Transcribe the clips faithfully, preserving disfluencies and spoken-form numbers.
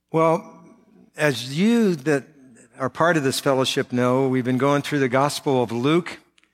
Well, as you that are part of this fellowship know, we've been going through the Gospel of Luke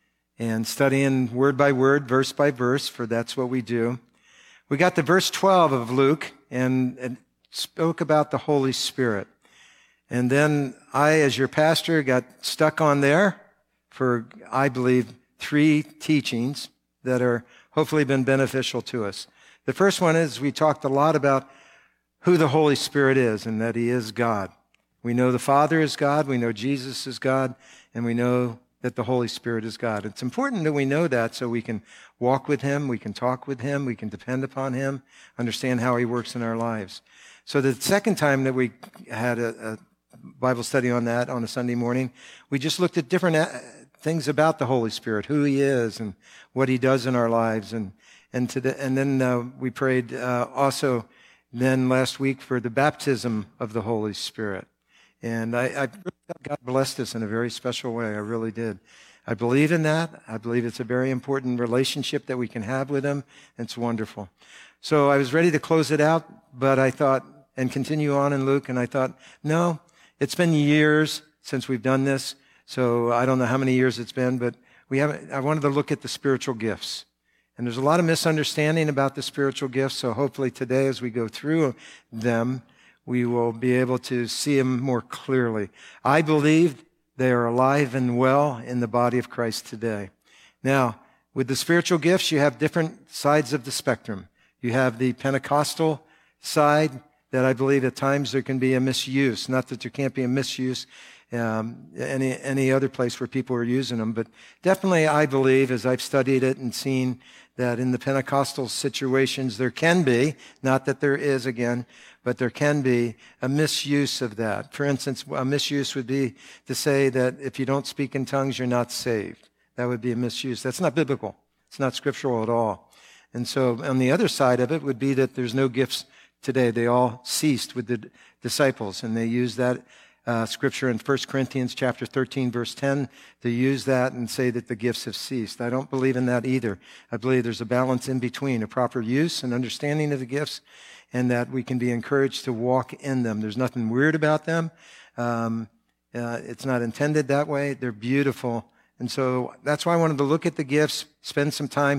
and studying word by word, verse by verse, for that's what we do. We got to verse twelve of Luke and, and spoke about the Holy Spirit. And then I, as your pastor, got stuck on there for, I believe, three teachings that are hopefully been beneficial to us. The first one is we talked a lot about who the Holy Spirit is and that he is God. We know the Father is God, we know Jesus is God, and we know that the Holy Spirit is God. It's important that we know that so we can walk with him, we can talk with him, we can depend upon him, understand how he works in our lives. So the second time that we had a, a Bible study on that on a Sunday morning, we just looked at different things about the Holy Spirit, who he is and what he does in our lives. And and, today, and then uh, we prayed uh, also then last week for the baptism of the Holy Spirit. And I, I really thought God blessed us in a very special way. I really did. I believe in that. I believe it's a very important relationship that we can have with him. It's wonderful. So I was ready to close it out, but I thought, and continue on in Luke, and I thought, no, it's been years since we've done this. So I don't know how many years it's been, but we haven't, I wanted to look at the spiritual gifts. And there's a lot of misunderstanding about the spiritual gifts, so hopefully today as we go through them, we will be able to see them more clearly. I believe they are alive and well in the body of Christ today. Now, with the spiritual gifts, you have different sides of the spectrum. You have the Pentecostal side that I believe at times there can be a misuse. Not that there can't be a misuse um, any any other place where people are using them, but definitely I believe, as I've studied it and seen, that in the Pentecostal situations there can be, not that there is again, but there can be a misuse of that. For instance, a misuse would be to say that if you don't speak in tongues, you're not saved. That would be a misuse. That's not biblical. It's not scriptural at all. And so on the other side of it would be that there's no gifts today. They all ceased with the disciples, and they used that uh, scripture in First Corinthians chapter thirteen, verse ten, to use that and say that the gifts have ceased. I don't believe in that either. I believe there's a balance in between, a proper use and understanding of the gifts, and that we can be encouraged to walk in them. There's nothing weird about them. Um, uh, it's not intended that way. They're beautiful. And so that's why I wanted to look at the gifts, spend some time.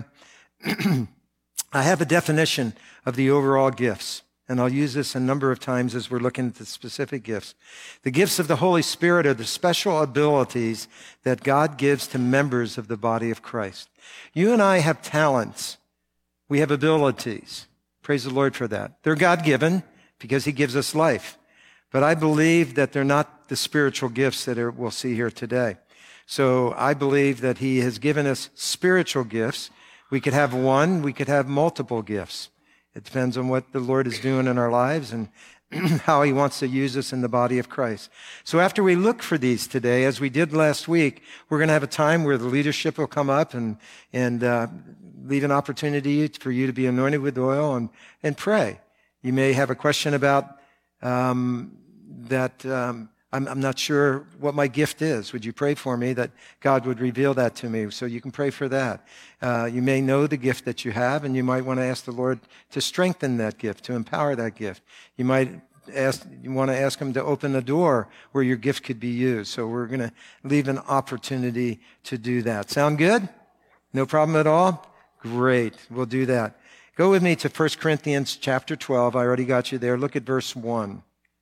I have a definition of the overall gifts, and I'll use this a number of times as we're looking at the specific gifts. The gifts of the Holy Spirit are the special abilities that God gives to members of the body of Christ. You and I have talents. We have abilities. Praise the Lord for that. They're God-given because he gives us life. But I believe that they're not the spiritual gifts that are, we'll see here today. So I believe that he has given us spiritual gifts. We could have one, we could have multiple gifts. It depends on what the Lord is doing in our lives and how he wants to use us in the body of Christ. So after we look for these today, as we did last week, we're going to have a time where the leadership will come up and, and uh, leave an opportunity for you to be anointed with oil and, and pray. You may have a question about um, that um, I'm, I'm not sure what my gift is. Would you pray for me that God would reveal that to me? So you can pray for that. Uh, you may know the gift that you have, and you might want to ask the Lord to strengthen that gift, to empower that gift. You might ask, you want to ask him to open a door where your gift could be used. So we're going to leave an opportunity to do that. Sound good? No problem at all? Great. We'll do that. Go with me to First Corinthians chapter twelve. I already got you there. Look at verse one.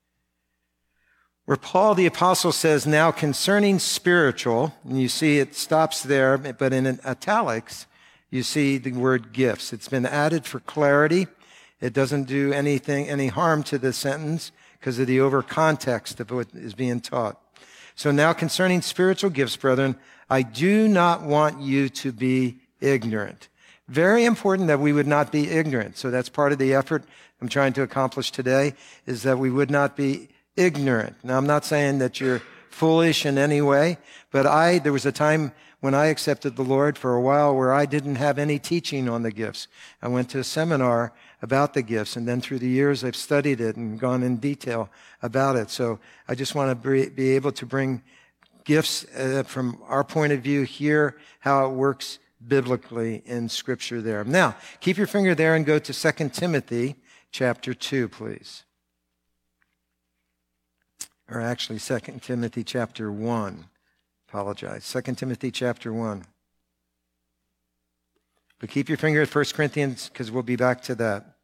Where Paul the apostle says, now concerning spiritual, and you see it stops there, but in italics, you see the word gifts. It's been added for clarity. It doesn't do anything, any harm to the sentence because of the over context of what is being taught. So now concerning spiritual gifts, brethren, I do not want you to be ignorant. Very important that we would not be ignorant. So that's part of the effort I'm trying to accomplish today, is that we would not be ignorant. Now, I'm not saying that you're foolish in any way, but I, there was a time when I accepted the Lord for a while where I didn't have any teaching on the gifts. I went to a seminar about the gifts, and then through the years I've studied it and gone in detail about it. So I just want to be able to bring gifts uh, from our point of view here, how it works biblically in Scripture there. Now, keep your finger there and go to Second Timothy chapter two, please. or actually Second Timothy chapter one. Apologize. Second Timothy chapter one. But keep your finger at First Corinthians because we'll be back to that.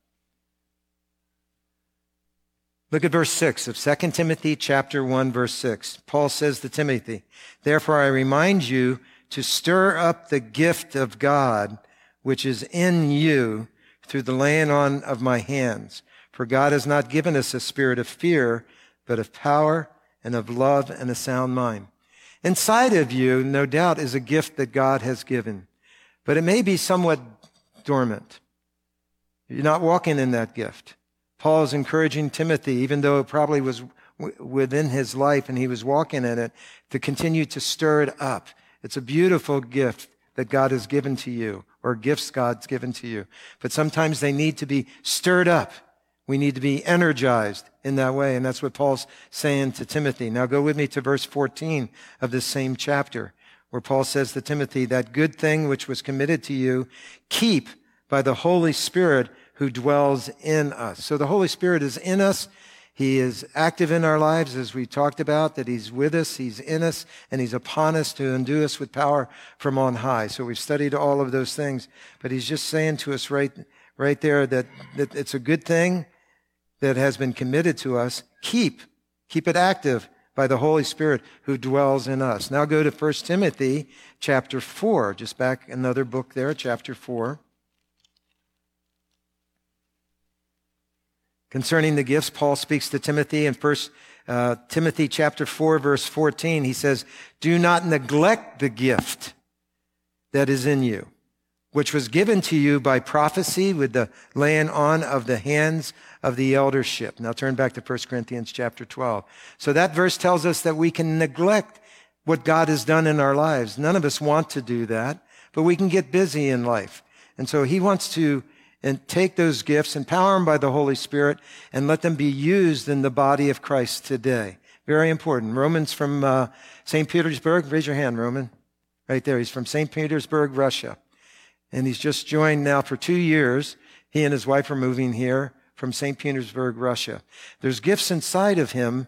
Look at verse six of Second Timothy chapter one, verse six. Paul says to Timothy, "Therefore I remind you to stir up the gift of God which is in you through the laying on of my hands. For God has not given us a spirit of fear, but of power and of love and a sound mind." Inside of you, no doubt, is a gift that God has given, but it may be somewhat dormant. You're not walking in that gift. Paul is encouraging Timothy, even though it probably was w- within his life and he was walking in it, to continue to stir it up. It's a beautiful gift that God has given to you, or gifts God's given to you. But sometimes they need to be stirred up. We need to be energized in that way, and that's what Paul's saying to Timothy. Now go with me to verse fourteen of this same chapter, where Paul says to Timothy, "That good thing which was committed to you, keep by the Holy Spirit who dwells in us." So the Holy Spirit is in us. He is active in our lives, as we talked about, that he's with us, he's in us, and he's upon us to endue us with power from on high. So we've studied all of those things, but he's just saying to us right, right there that, that it's a good thing that has been committed to us. Keep, keep it active by the Holy Spirit who dwells in us. Now go to First Timothy chapter four, just back another book there, chapter four. Concerning the gifts, Paul speaks to Timothy in First uh, Timothy chapter four, verse fourteen. He says, "Do not neglect the gift that is in you, which was given to you by prophecy with the laying on of the hands of the eldership." Now turn back to First Corinthians chapter twelve. So that verse tells us that we can neglect what God has done in our lives. None of us want to do that, but we can get busy in life. And so he wants to and take those gifts, empower them by the Holy Spirit, and let them be used in the body of Christ today. Very important. Roman's from uh, Saint Petersburg. Raise your hand, Roman. Right there. He's from Saint Petersburg, Russia. And he's just joined now for two years. He and his wife are moving here from Saint Petersburg, Russia. There's gifts inside of him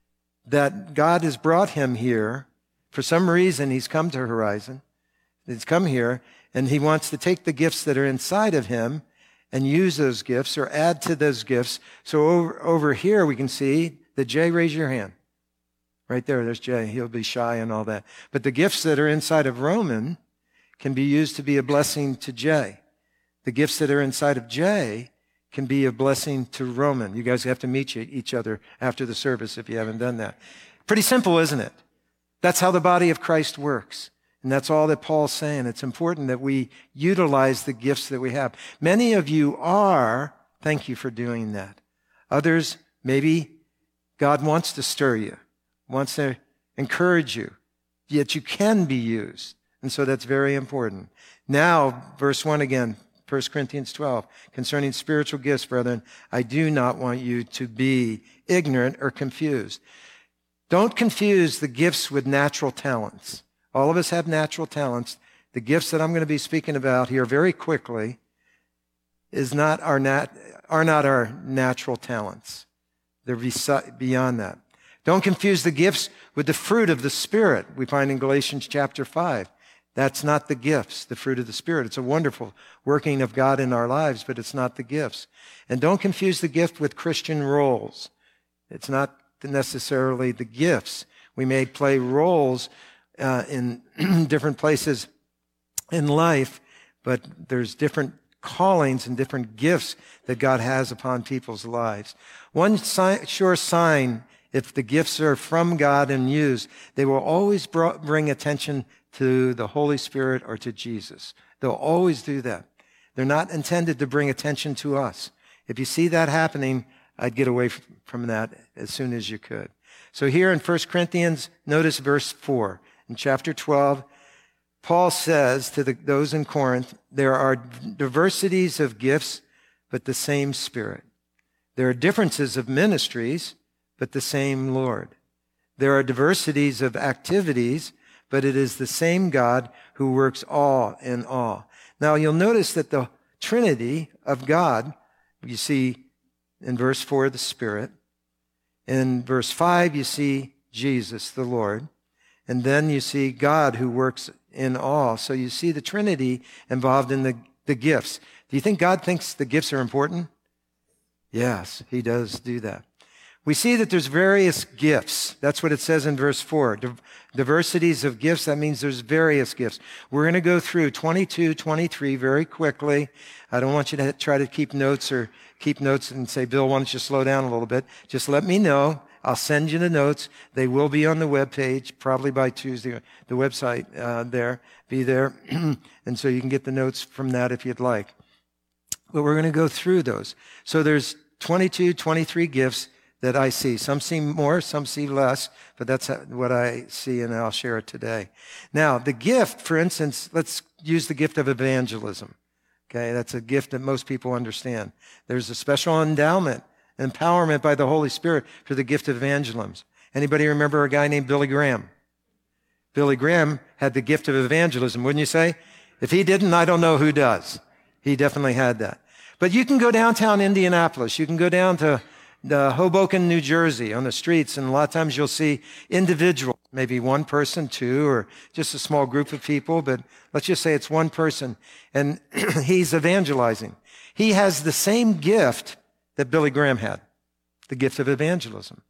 that God has brought him here. For some reason, he's come to Horizon. He's come here, and he wants to take the gifts that are inside of him and use those gifts or add to those gifts. So over, over here we can see that Jay, raise your hand. Right there, there's Jay. He'll be shy and all that. But the gifts that are inside of Roman can be used to be a blessing to Jay. The gifts that are inside of Jay can be a blessing to Roman. You guys have to meet each other after the service if you haven't done that. Pretty simple, isn't it? That's how the body of Christ works. And that's all that Paul's saying. It's important that we utilize the gifts that we have. Many of you are, thank you for doing that. Others, maybe God wants to stir you, wants to encourage you, yet you can be used. And so that's very important. Now, verse one again, First Corinthians twelve, concerning spiritual gifts, brethren, I do not want you to be ignorant or confused. Don't confuse the gifts with natural talents. All of us have natural talents. The gifts that I'm going to be speaking about here very quickly is not our nat- are not our natural talents. They're beyond that. Don't confuse the gifts with the fruit of the Spirit we find in Galatians chapter five. That's not the gifts, the fruit of the Spirit. It's a wonderful working of God in our lives, but it's not the gifts. And don't confuse the gift with Christian roles. It's not necessarily the gifts. We may play roles Uh, in different places in life, but there's different callings and different gifts that God has upon people's lives. One si- sure sign, if the gifts are from God and used, they will always br- bring attention to the Holy Spirit or to Jesus. They'll always do that. They're not intended to bring attention to us. If you see that happening, I'd get away f- from that as soon as you could. So here in First Corinthians, notice verse four. In chapter twelve, Paul says to the, those in Corinth, there are diversities of gifts, but the same Spirit. There are differences of ministries, but the same Lord. There are diversities of activities, but it is the same God who works all in all. Now you'll notice that the Trinity of God, you see in verse four, the Spirit, In verse five, you see Jesus, the Lord. And then you see God who works in all. So you see the Trinity involved in the, the gifts. Do you think God thinks the gifts are important? Yes, he does do that. We see that there's various gifts. That's what it says in verse four. Diversities of gifts, that means there's various gifts. We're going to go through twenty-two, twenty-three very quickly. I don't want you to try to keep notes or keep notes and say, Bill, why don't you slow down a little bit? Just let me know. I'll send you the notes. They will be on the webpage, probably by Tuesday. The website uh, there, be there. And so you can get the notes from that if you'd like. But we're going to go through those. So there's twenty-two, twenty-three gifts that I see. Some see more, some see less, but that's what I see, and I'll share it today. Now, the gift, for instance, let's use the gift of evangelism. Okay, that's a gift that most people understand. There's a special endowment, empowerment by the Holy Spirit for the gift of evangelism. Anybody remember a guy named Billy Graham? Billy Graham had the gift of evangelism, wouldn't you say? If he didn't, I don't know who does. He definitely had that. But you can go downtown Indianapolis. You can go down to the Hoboken, New Jersey, on the streets, and a lot of times you'll see individuals, maybe one person, two, or just a small group of people, but let's just say it's one person, and he's evangelizing. He has the same gift that Billy Graham had, the gift of evangelism.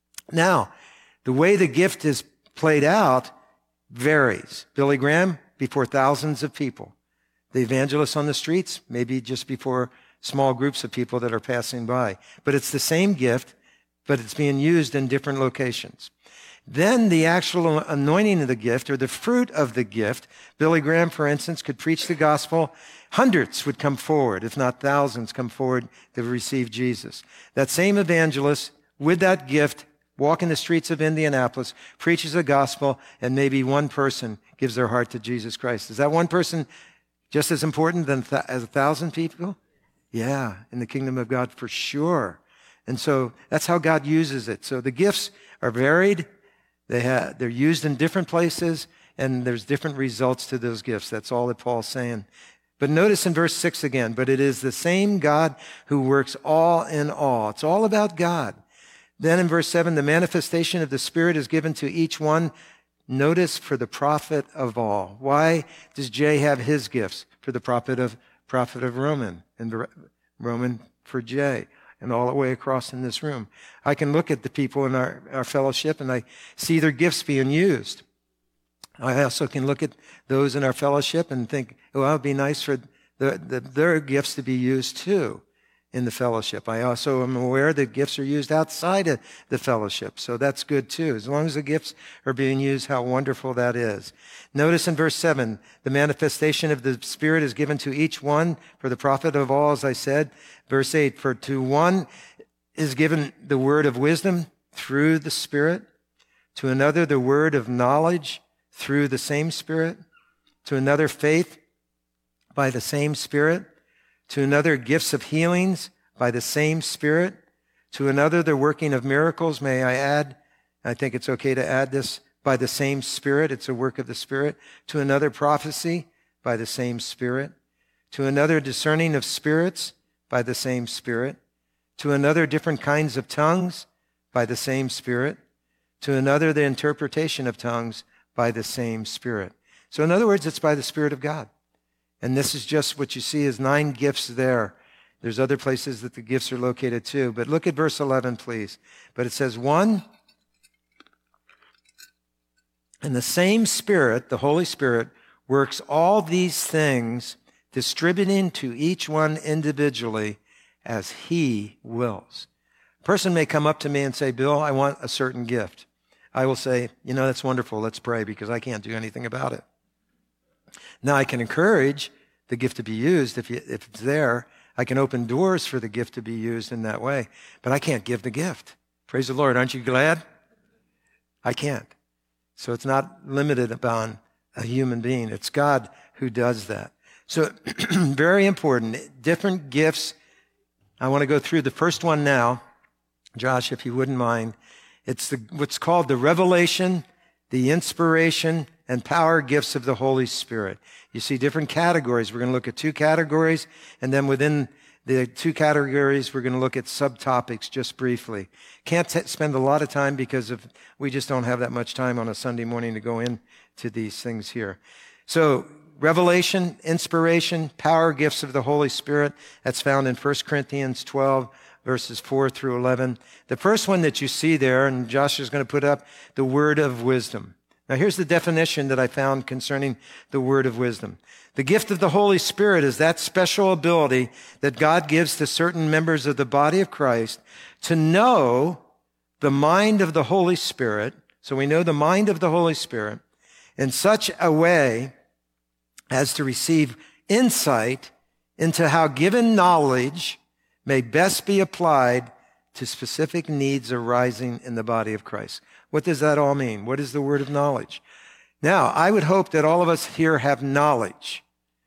Now, the way the gift is played out varies. Billy Graham, before thousands of people. The evangelist on the streets, maybe just before small groups of people that are passing by. But it's the same gift, but it's being used in different locations. Then the actual anointing of the gift, or the fruit of the gift, Billy Graham, for instance, could preach the gospel. Hundreds would come forward, if not thousands, come forward to receive Jesus. That same evangelist, with that gift, walking the streets of Indianapolis, preaches the gospel, and maybe one person gives their heart to Jesus Christ. Is that one person just as important than th- as a thousand people? Yeah, in the kingdom of God for sure. And so that's how God uses it. So the gifts are varied. They have, they're used in different places, and there's different results to those gifts. That's all that Paul's saying. But notice in verse six again, but it is the same God who works all in all. It's all about God. Then in verse seven, the manifestation of the Spirit is given to each one. Notice, for the profit of all. Why does Jay have his gifts? For the profit of prophet of Roman, and Roman for Jay, and all the way across in this room. I can look at the people in our, our fellowship, and I see their gifts being used. I also can look at those in our fellowship and think, well, it would be nice for the, the, their gifts to be used too in the fellowship. I also am aware that gifts are used outside of the fellowship, so that's good too. As long as the gifts are being used, how wonderful that is. Notice in verse seven, the manifestation of the Spirit is given to each one for the profit of all, as I said. Verse eight, for to one is given the word of wisdom through the Spirit, to another the word of knowledge through the same Spirit, to another faith by the same Spirit, to another gifts of healings by the same Spirit, to another the working of miracles. May I add, I think it's okay to add this, by the same Spirit. It's a work of the Spirit. To another prophecy by the same Spirit. To another discerning of spirits by the same Spirit. To another different kinds of tongues by the same Spirit. To another the interpretation of tongues by the same Spirit. So in other words, it's by the Spirit of God. And this is just what you see as nine gifts there. There's other places that the gifts are located too. But look at verse eleven, please. But it says, one, and the same Spirit, the Holy Spirit, works all these things, distributing to each one individually as he wills. A person may come up to me and say, Bill, I want a certain gift. I will say, you know, that's wonderful. Let's pray, because I can't do anything about it. Now, I can encourage the gift to be used if, you, if it's there. I can open doors for the gift to be used in that way, but I can't give the gift. Praise the Lord. Aren't you glad? I can't. So it's not limited upon a human being. It's God who does that. So very important. Different gifts. I want to go through the first one now. Josh, if you wouldn't mind. It's the, what's called the revelation, the inspiration, and power gifts of the Holy Spirit. You see different categories. We're going to look at two categories, and then within The two categories, we're going to look at subtopics just briefly. Can't t- spend a lot of time because of we just don't have that much time on a Sunday morning to go into these things here. So, revelation, inspiration, power, gifts of the Holy Spirit. That's found in First Corinthians twelve, verses four through eleven. The first one that you see there, and Josh is going to put up, the word of wisdom. Now, here's the definition that I found concerning the word of wisdom. The gift of the Holy Spirit is that special ability that God gives to certain members of the body of Christ to know the mind of the Holy Spirit. So we know the mind of the Holy Spirit in such a way as to receive insight into how given knowledge may best be applied to specific needs arising in the body of Christ. What does that all mean? What is the word of knowledge? Now, I would hope that all of us here have knowledge.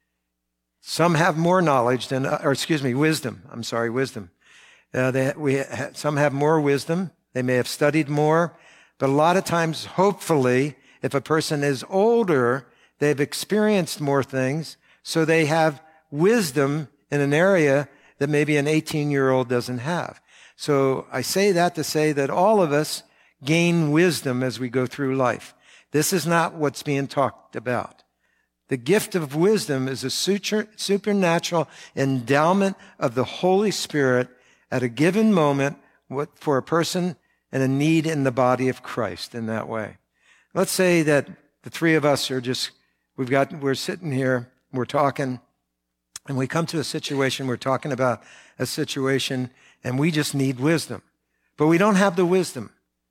Some have more knowledge than, or excuse me, wisdom. I'm sorry, wisdom. Uh, they, we ha- some have more wisdom. They may have studied more. But a lot of times, hopefully, if a person is older, they've experienced more things, so they have wisdom in an area that maybe an eighteen-year-old doesn't have. So I say that to say that all of us gain wisdom as we go through life. This is not what's being talked about. The gift of wisdom is a supernatural endowment of the Holy Spirit at a given moment for a person and a need in the body of Christ in that way. Let's say that the three of us are just, we've got, we're sitting here, we're talking, and we come to a situation, we're talking about a situation, and we just need wisdom. But we don't have the wisdom.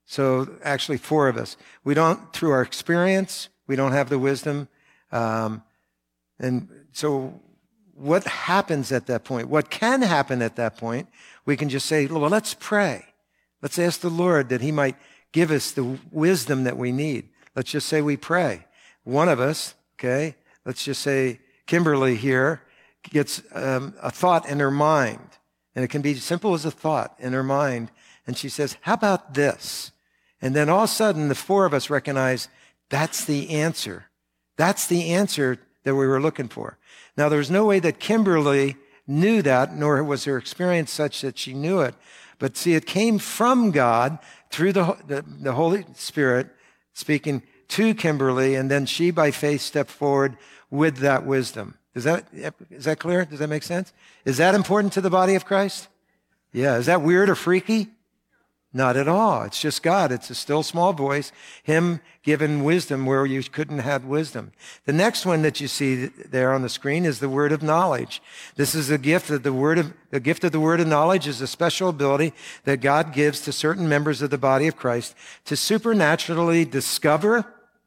So actually four of us. We don't, through our experience, we don't have the wisdom. Um, and so what happens at that point? What can happen at that point? We can just say, well, let's pray. Let's ask the Lord that he might give us the wisdom that we need. Let's just say we pray. One of us, okay, let's just say Kimberly here gets um, a thought in her mind. And it can be simple as a thought in her mind. And she says, how about this? And then all of a sudden, the four of us recognize that's the answer. That's the answer that we were looking for. Now, there's no way that Kimberly knew that, nor was her experience such that she knew it. But see, it came from God through the, the, the Holy Spirit speaking to Kimberly, and then she, by faith, stepped forward with that wisdom. Is that, is that clear? Does that make sense? Is that important to the body of Christ? Yeah. Is that weird or freaky? Not at all. It's just God. It's a still small voice, him giving wisdom where you couldn't have wisdom. The next one that you see there on the screen is the word of knowledge. This is a gift of the word of, the gift of the word of knowledge is a special ability that God gives to certain members of the body of Christ to supernaturally discover,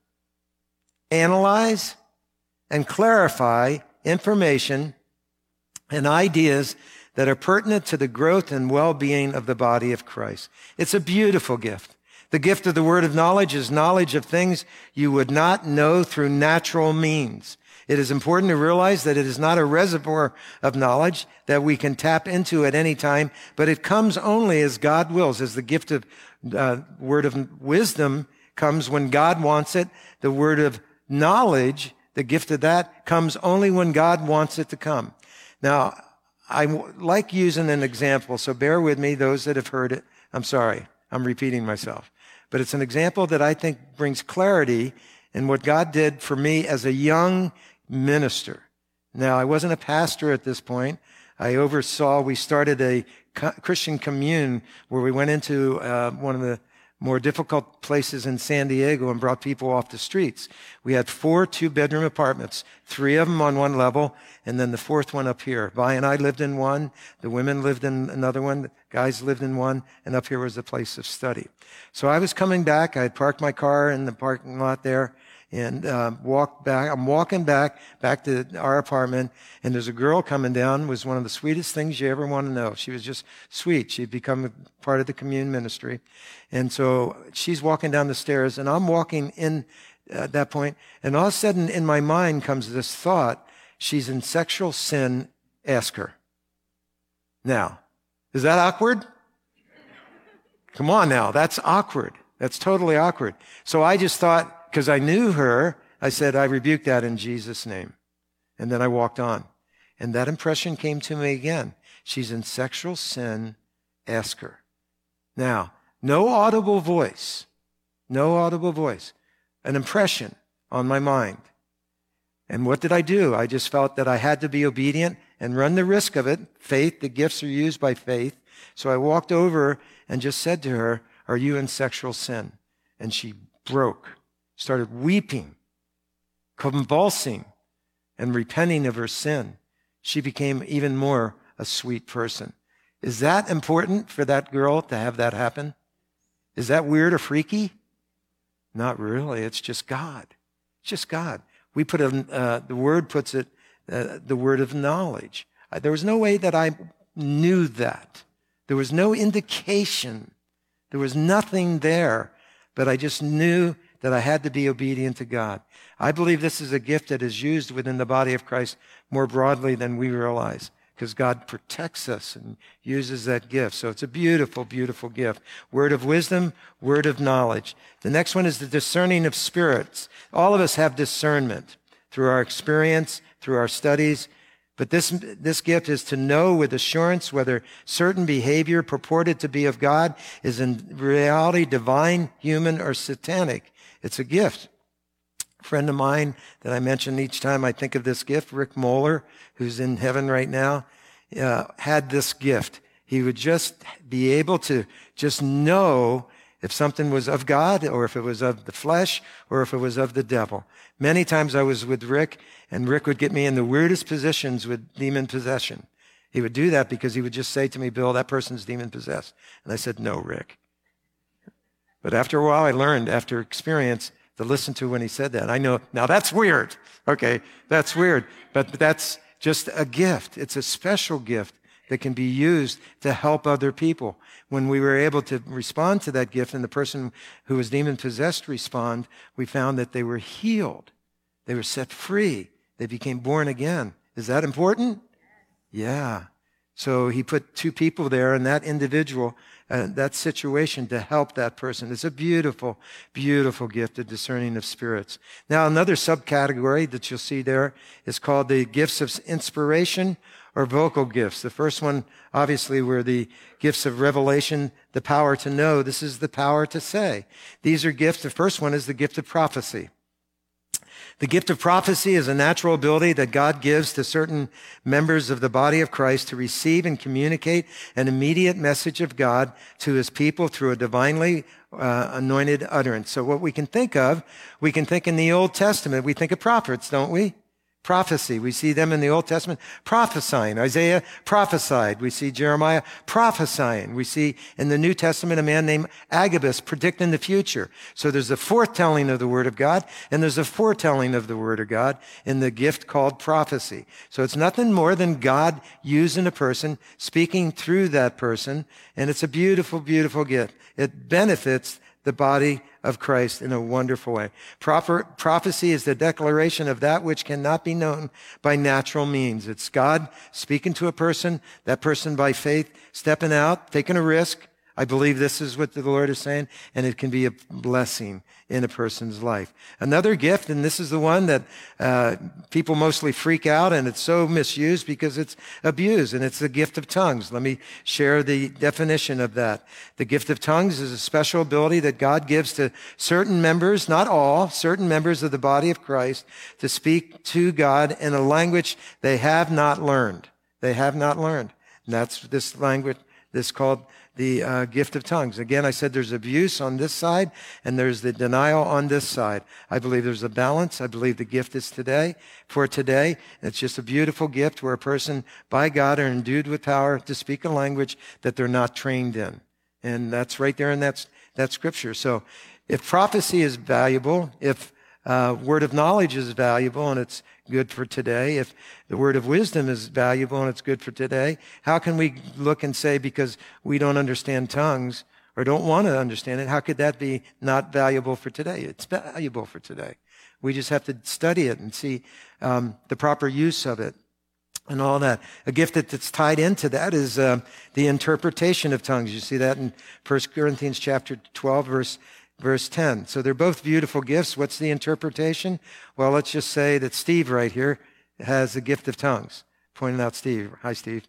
analyze, and clarify information and ideas that are pertinent to the growth and well-being of the body of Christ. It's a beautiful gift. The gift of the word of knowledge is knowledge of things you would not know through natural means. It is important to realize that it is not a reservoir of knowledge that we can tap into at any time, but it comes only as God wills. As the gift of uh, word of wisdom comes when God wants it, the word of knowledge, the gift of that, comes only when God wants it to come. Now, I like using an example, so bear with me, those that have heard it. I'm sorry, I'm repeating myself. But it's an example that I think brings clarity in what God did for me as a young minister. Now, I wasn't a pastor at this point. I oversaw, we started a Christian commune where we went into uh, one of the more difficult places in San Diego and brought people off the streets. We had four two-bedroom apartments, three of them on one level, and then the fourth one up here. Vi and I lived in one, the women lived in another one, the guys lived in one, and up here was a place of study. So I was coming back, I had parked my car in the parking lot there, and uh, walked back. I'm walking back, back to our apartment, and there's a girl coming down. It was one of the sweetest things you ever want to know. She was just sweet. She'd become part of the commune ministry. And so she's walking down the stairs, and I'm walking in at that point, and all of a sudden in my mind comes this thought, she's in sexual sin, ask her. Now, is that awkward? Come on now, that's awkward. That's totally awkward. So I just thought, because I knew her, I said, I rebuke that in Jesus' name. And then I walked on. And that impression came to me again. she's in sexual sin, ask her. Now, no audible voice, no audible voice, an impression on my mind. And what did I do? I just felt that I had to be obedient and run the risk of it. Faith, the gifts are used by faith. So I walked over and just said to her, are you in sexual sin? And she broke, started weeping, convulsing, and repenting of her sin. She became even more a sweet person. Is that important for that girl to have that happen? Is that weird or freaky? Not really. It's just God. It's just God. We put a, uh, the word puts it, uh, the word of knowledge. Uh, there was no way that I knew that. There was no indication. There was nothing there, but I just knew that I had to be obedient to God. I believe this is a gift that is used within the body of Christ more broadly than we realize, because God protects us and uses that gift. So it's a beautiful, beautiful gift. Word of wisdom, word of knowledge. The next one is the discerning of spirits. All of us have discernment through our experience, through our studies. But this, this gift is to know with assurance whether certain behavior purported to be of God is in reality divine, human, or satanic. It's a gift. A friend of mine that I mention each time I think of this gift, Rick Moeller, who's in heaven right now, uh, had this gift. He would just be able to just know if something was of God or if it was of the flesh or if it was of the devil. Many times I was with Rick, and Rick would get me in the weirdest positions with demon possession. He would do that because he would just say to me, Bill, that person's demon possessed. And I said, no, Rick. But after a while, I learned, after experience, to listen to when he said that. I know, now that's weird. Okay, that's weird. But that's just a gift. It's a special gift that can be used to help other people. When we were able to respond to that gift and the person who was demon-possessed respond, we found that they were healed. They were set free. They became born again. Is that important? Yeah. So he put two people there, and that individual, uh, that situation to help that person. It's a beautiful, beautiful gift of discerning of spirits. Now, another subcategory that you'll see there is called the gifts of inspiration or vocal gifts. The first one, obviously, were the gifts of revelation, the power to know. This is the power to say. These are gifts. The first one is the gift of prophecy. The gift of prophecy is a natural ability that God gives to certain members of the body of Christ to receive and communicate an immediate message of God to his people through a divinely uh, anointed utterance. So what we can think of, we can think in the Old Testament, we think of prophets, don't we? Prophecy. We see them in the Old Testament prophesying. Isaiah prophesied. We see Jeremiah prophesying. We see in the New Testament a man named Agabus predicting the future. So there's a foretelling of the Word of God, and there's a foretelling of the Word of God in the gift called prophecy. So it's nothing more than God using a person, speaking through that person, and it's a beautiful, beautiful gift. It benefits the body of Christ in a wonderful way. Proper, prophecy is the declaration of that which cannot be known by natural means. It's God speaking to a person, that person by faith stepping out, taking a risk. I believe this is what the Lord is saying, and it can be a blessing in a person's life. Another gift, and this is the one that uh, people mostly freak out, and it's so misused because it's abused, and it's the gift of tongues. Let me share the definition of that. The gift of tongues is a special ability that God gives to certain members, not all, certain members of the body of Christ, to speak to God in a language they have not learned. They have not learned. And that's this language, this called the uh, gift of tongues. Again, I said there's abuse on this side and there's the denial on this side. I believe there's a balance. I believe the gift is today, for today. It's just a beautiful gift where a person, by God, are endued with power to speak a language that they're not trained in. And that's right there in that, that scripture. So if prophecy is valuable, if uh, word of knowledge is valuable and it's good for today, if the word of wisdom is valuable and it's good for today, how can we look and say because we don't understand tongues or don't want to understand it, how could that be not valuable for today? It's valuable for today. We just have to study it and see um, the proper use of it and all that. A gift that's tied into that is uh, the interpretation of tongues. You see that in First Corinthians chapter twelve, verse Verse ten. So they're both beautiful gifts. What's the interpretation? Well, let's just say that Steve right here has the gift of tongues. Pointing out Steve. Hi, Steve.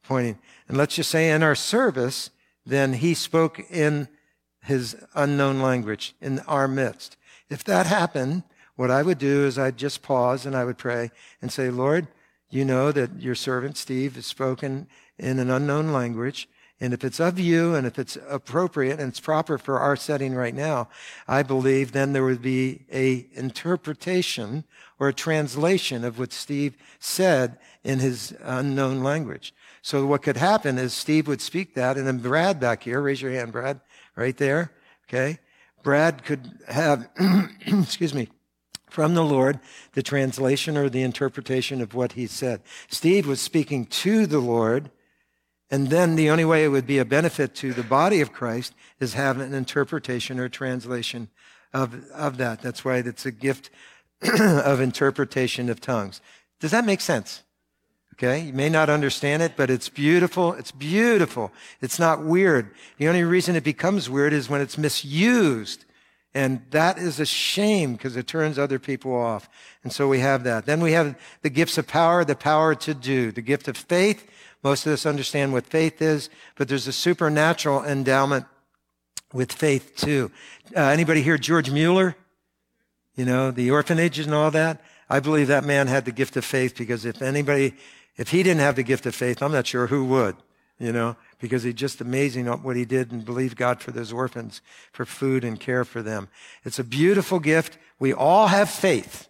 pointing. And let's just say in our service, then he spoke in his unknown language in our midst. If that happened, what I would do is I'd just pause and I would pray and say, Lord, you know that your servant Steve has spoken in an unknown language. And if it's of you and if it's appropriate and it's proper for our setting right now, I believe then there would be a interpretation or a translation of what Steve said in his unknown language. So what could happen is Steve would speak that, and then Brad back here, raise your hand, Brad, right there, okay? Brad could have, excuse me, from the Lord, the translation or the interpretation of what he said. Steve was speaking to the Lord, and then the only way it would be a benefit to the body of Christ is have an interpretation or translation of, of that. That's why it's a gift of interpretation of tongues. Does that make sense? Okay, you may not understand it, but it's beautiful. It's beautiful. It's not weird. The only reason it becomes weird is when it's misused. And that is a shame because it turns other people off. And so we have that. Then we have the gifts of power, the power to do. The gift of faith. Most of us understand what faith is, but there's a supernatural endowment with faith too. Uh, anybody hear George Mueller? You know, the orphanage and all that? I believe that man had the gift of faith because if anybody, if he didn't have the gift of faith, I'm not sure who would, you know, because he's just amazing what he did and believed God for those orphans, for food and care for them. It's a beautiful gift. We all have faith.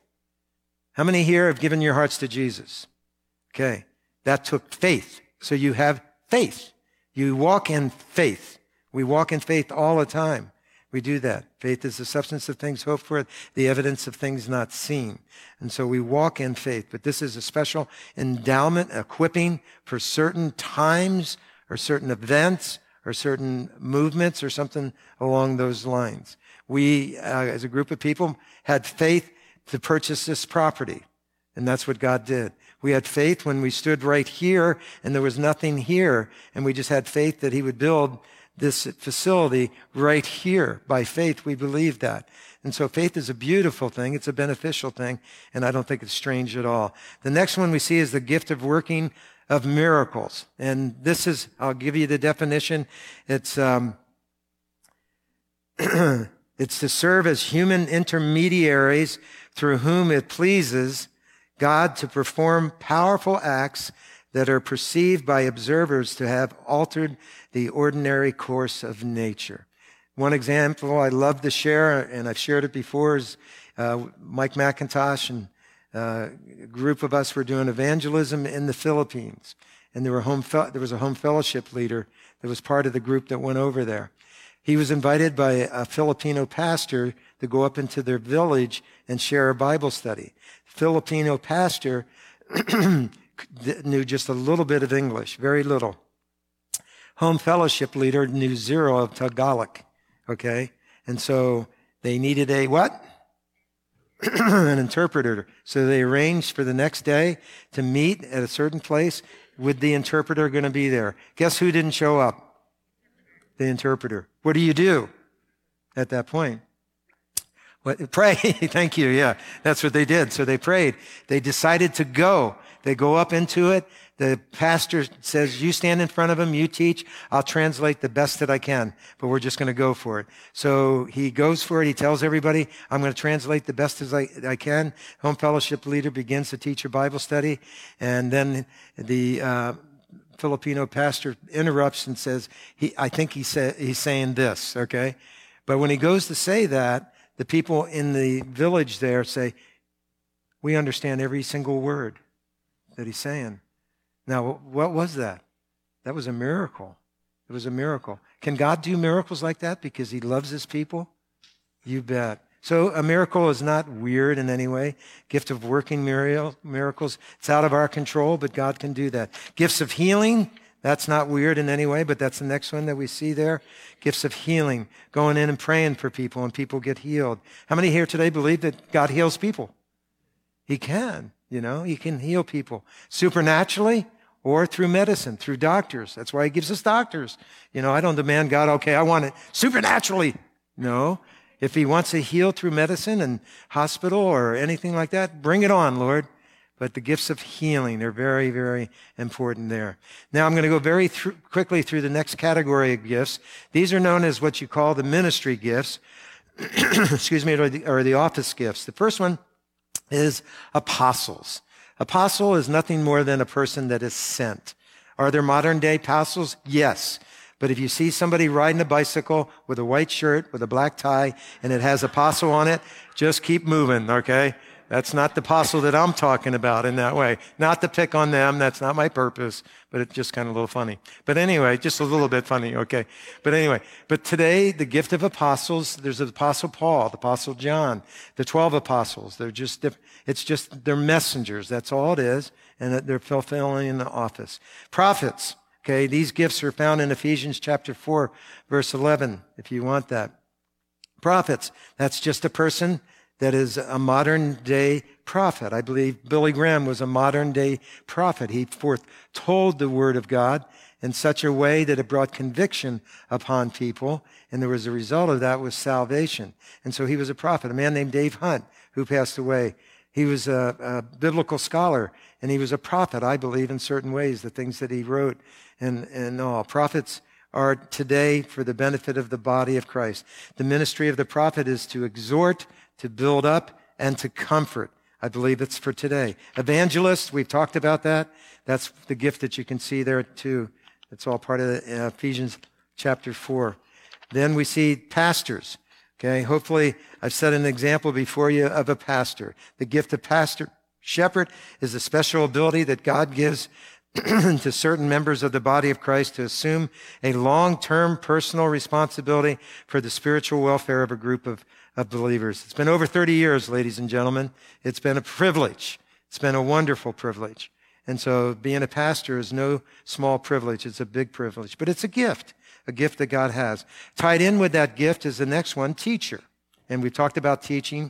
How many here have given your hearts to Jesus? Okay. That took faith. So you have faith. You walk in faith. We walk in faith all the time. We do that. Faith is the substance of things hoped for, the evidence of things not seen. And so we walk in faith. But this is a special endowment, equipping for certain times or certain events or certain movements or something along those lines. We, uh, as a group of people, had faith to purchase this property. And that's what God did. We had faith when we stood right here and there was nothing here. And we just had faith that he would build this facility right here. By faith, we believe that. And so faith is a beautiful thing. It's a beneficial thing. And I don't think it's strange at all. The next one we see is the gift of working of miracles. And this is, I'll give you the definition. It's, um, it's to serve as human intermediaries through whom it pleases God to perform powerful acts that are perceived by observers to have altered the ordinary course of nature. One example I love to share, and I've shared it before, is uh, Mike McIntosh and uh, a group of us were doing evangelism in the Philippines. And there, were home fe- there was a home fellowship leader that was part of the group that went over there. He was invited by a Filipino pastor to go up into their village and share a Bible study. Filipino pastor knew just a little bit of English, very little. Home fellowship leader knew zero of Tagalog, okay? And so they needed a what? An interpreter. So they arranged for the next day to meet at a certain place with the interpreter going to be there. Guess who didn't show up? The interpreter. What do you do at that point? What, pray. Thank you. Yeah, that's what they did. So they prayed. They decided to go. They go up into it. The pastor says, you stand in front of him, you teach. I'll translate the best that I can, but we're just going to go for it. So he goes for it. He tells everybody, I'm going to translate the best as I, I can. Home fellowship leader begins to teach a Bible study. And then the uh, Filipino pastor interrupts and says, he, I think he said, he's saying this, okay? But when he goes to say that, the people in the village there say, we understand every single word that he's saying. Now, what was that? That was a miracle. It was a miracle. Can God do miracles like that because he loves his people? You bet. So a miracle is not weird in any way. Gift of working miracles, it's out of our control, but God can do that. Gifts of healing, that's not weird in any way, but that's the next one that we see there. Gifts of healing, going in and praying for people and people get healed. How many here today believe that God heals people? He can, you know, he can heal people supernaturally or through medicine, through doctors. That's why he gives us doctors. You know, I don't demand God, okay, I want it supernaturally. No. If he wants to heal through medicine and hospital or anything like that, bring it on, Lord. but the gifts of healing are very, very important there. Now I'm going to go very th- quickly through the next category of gifts. These are known as what you call the ministry gifts, excuse me, or the, or the office gifts. The first one is apostles. Apostle is nothing more than a person that is sent. Are there modern day apostles? Yes. But if you see somebody riding a bicycle with a white shirt, with a black tie, and it has apostle on it, just keep moving, okay? That's not the apostle that I'm talking about in that way. Not to pick on them. That's not my purpose, but it's just kind of a little funny. But anyway, just a little bit funny, okay? But anyway, but today, the gift of apostles, there's the apostle Paul, the apostle John, the twelve apostles. They're just, it's just, they're messengers. That's all it is. And they're fulfilling the office. Prophets, okay? These gifts are found in Ephesians chapter four, verse eleven, if you want that. Prophets, that's just a person that is a modern day prophet. I believe Billy Graham was a modern day prophet. He foretold the word of God in such a way that it brought conviction upon people. And there was a result of that was salvation. And so he was a prophet. A man named Dave Hunt, who passed away. He was a, a biblical scholar, and he was a prophet, I believe, in certain ways, the things that he wrote and, and all. Prophets are today for the benefit of the body of Christ. The ministry of the prophet is to exhort, to build up, and to comfort. I believe it's for today. Evangelists, we've talked about that. That's the gift that you can see there too. It's all part of the, uh, Ephesians chapter four. Then we see pastors. Okay, hopefully I've set an example before you of a pastor. The gift of pastor shepherd is a special ability that God gives to certain members of the body of Christ to assume a long-term personal responsibility for the spiritual welfare of a group of, of believers. It's been over thirty years, ladies and gentlemen. It's been a privilege. It's been a wonderful privilege. And so being a pastor is no small privilege. It's a big privilege, but it's a gift, a gift that God has. Tied in with that gift is the next one, teacher. And we've talked about teaching,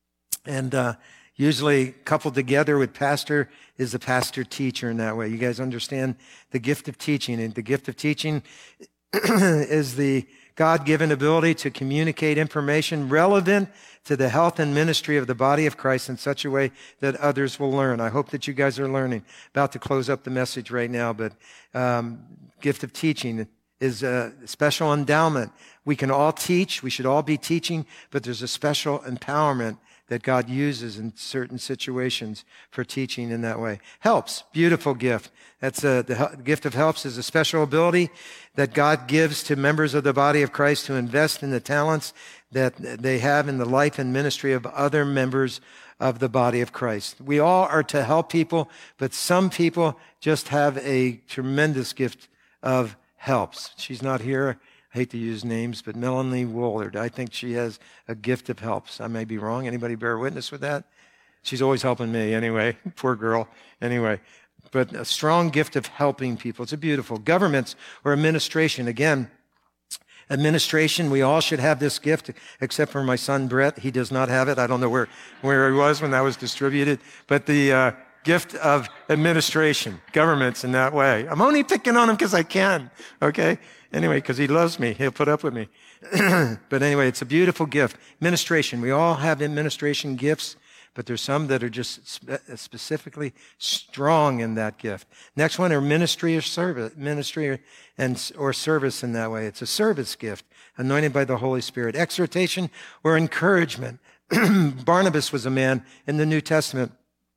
and uh, usually coupled together with pastor is the pastor teacher in that way. You guys understand the gift of teaching. And the gift of teaching is the God-given ability to communicate information relevant to the health and ministry of the body of Christ in such a way that others will learn. I hope that you guys are learning. About to close up the message right now, but um, gift of teaching is a special endowment. We can all teach. We should all be teaching, but there's a special empowerment that God uses in certain situations for teaching in that way. Helps, beautiful gift. That's a, the gift of helps is a special ability that God gives to members of the body of Christ to invest in the talents that they have in the life and ministry of other members of the body of Christ. We all are to help people, but some people just have a tremendous gift of helps. She's not here. I hate to use names, but Melanie Woolard, I think she has a gift of helps. I may be wrong. Anybody bear witness with that? She's always helping me anyway. Poor girl. Anyway, but a strong gift of helping people. It's a beautiful. Governments or administration. Again, administration, we all should have this gift, except for my son, Brett. He does not have it. I don't know where, where he was when that was distributed. But the uh, gift of administration, governments in that way. I'm only picking on him because I can, okay? Anyway, because he loves me. He'll put up with me. But anyway, it's a beautiful gift. Administration. We all have administration gifts, but there's some that are just spe- specifically strong in that gift. Next one are ministry or service, ministry or, and, or service in that way. It's a service gift, anointed by the Holy Spirit. Exhortation or encouragement. Barnabas was a man in the New Testament,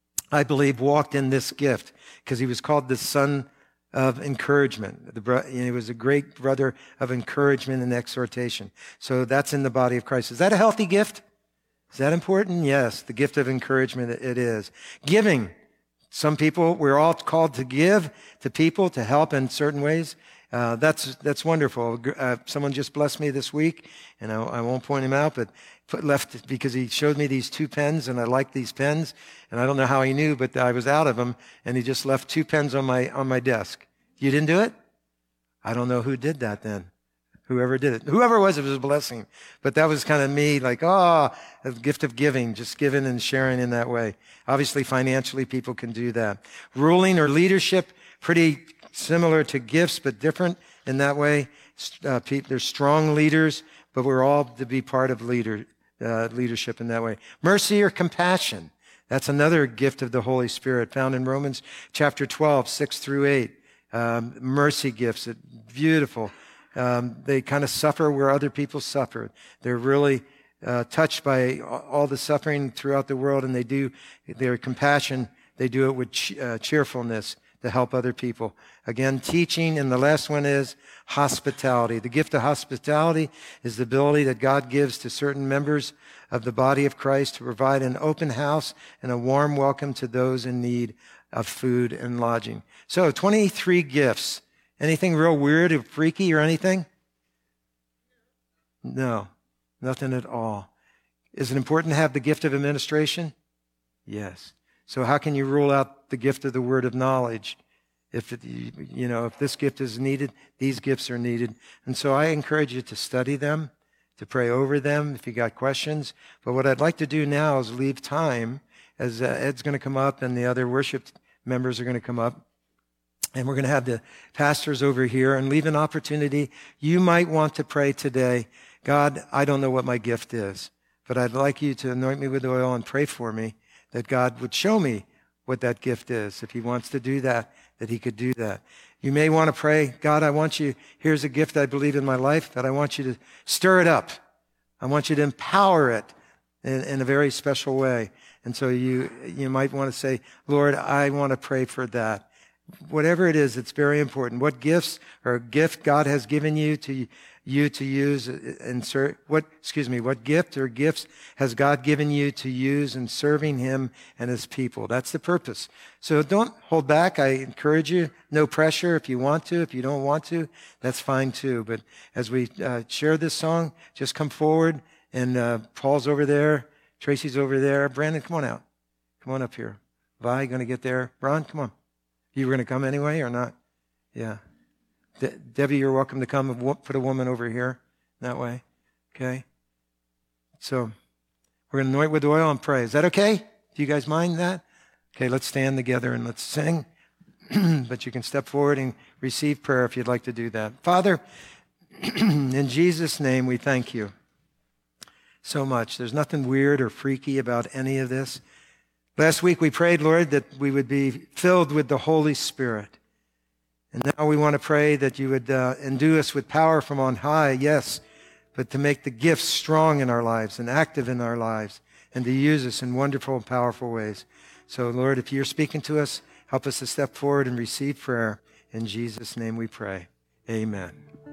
I believe, walked in this gift because he was called the son of encouragement. The bro- he was a great brother of encouragement and exhortation. So that's in the body of Christ. Is that a healthy gift? Is that important? Yes, the gift of encouragement, it is. Giving. Some people, we're all called to give to people, to help in certain ways. Uh, that's that's wonderful. Uh, someone just blessed me this week, and I, I won't point him out, but put left because he showed me these two pens, and I like these pens, and I don't know how he knew, but I was out of them, and he just left two pens on my on my desk. You didn't do it? I don't know who did that then. Whoever did it. Whoever it was, it was a blessing. But that was kind of me, like, oh, a gift of giving, just giving and sharing in that way. Obviously, financially, people can do that. Ruling or leadership, pretty similar to gifts, but different in that way. Uh, they're strong leaders, but we're all to be part of leader, uh, leadership in that way. Mercy or compassion. That's another gift of the Holy Spirit found in Romans chapter twelve, six through eight. Um, mercy gifts, beautiful. Um, they kind of suffer where other people suffer. They're really uh, touched by all the suffering throughout the world, and they do their compassion. They do it with ch- uh, cheerfulness to help other people. Again, teaching, and the last one is hospitality. The gift of hospitality is the ability that God gives to certain members of the body of Christ to provide an open house and a warm welcome to those in need of food and lodging. So, twenty-three gifts. Anything real weird or freaky or anything? No, nothing at all. Is it important to have the gift of administration? Yes. So how can you rule out the gift of the word of knowledge? If it, you know, if this gift is needed, these gifts are needed. And so I encourage you to study them, to pray over them if you got questions. But what I'd like to do now is leave time, as uh, Ed's going to come up and the other worship members are going to come up. And we're going to have the pastors over here and leave an opportunity. You might want to pray today, God, I don't know what my gift is, but I'd like you to anoint me with oil and pray for me that God would show me what that gift is. If he wants to do that, that he could do that. You may want to pray, God, I want you, here's a gift I believe in my life, that I want you to stir it up. I want you to empower it in, in a very special way. And so you, you might want to say, Lord, I want to pray for that. Whatever it is, it's very important. What gifts or gift God has given you to you to use and serve, what, excuse me, what gift or gifts has God given you to use in serving him and his people? That's the purpose. So don't hold back. I encourage you. No pressure. If you want to, if you don't want to, that's fine too. But as we uh, share this song, just come forward. And uh, Paul's over there. Tracy's over there. Brandon, come on out. Come on up here. Vi, going to get there. Ron, come on. You were going to come anyway or not? Yeah. De- Debbie, you're welcome to come and put a woman over here that way. Okay? So we're going to anoint with oil and pray. Is that okay? Do you guys mind that? Okay, let's stand together and let's sing. But you can step forward and receive prayer if you'd like to do that. Father, in Jesus' name, we thank you so much. There's nothing weird or freaky about any of this. Last week we prayed, Lord, that we would be filled with the Holy Spirit. And now we want to pray that you would uh, endue us with power from on high, yes, but to make the gifts strong in our lives and active in our lives and to use us in wonderful and powerful ways. So, Lord, if you're speaking to us, help us to step forward and receive prayer. In Jesus' name we pray. Amen.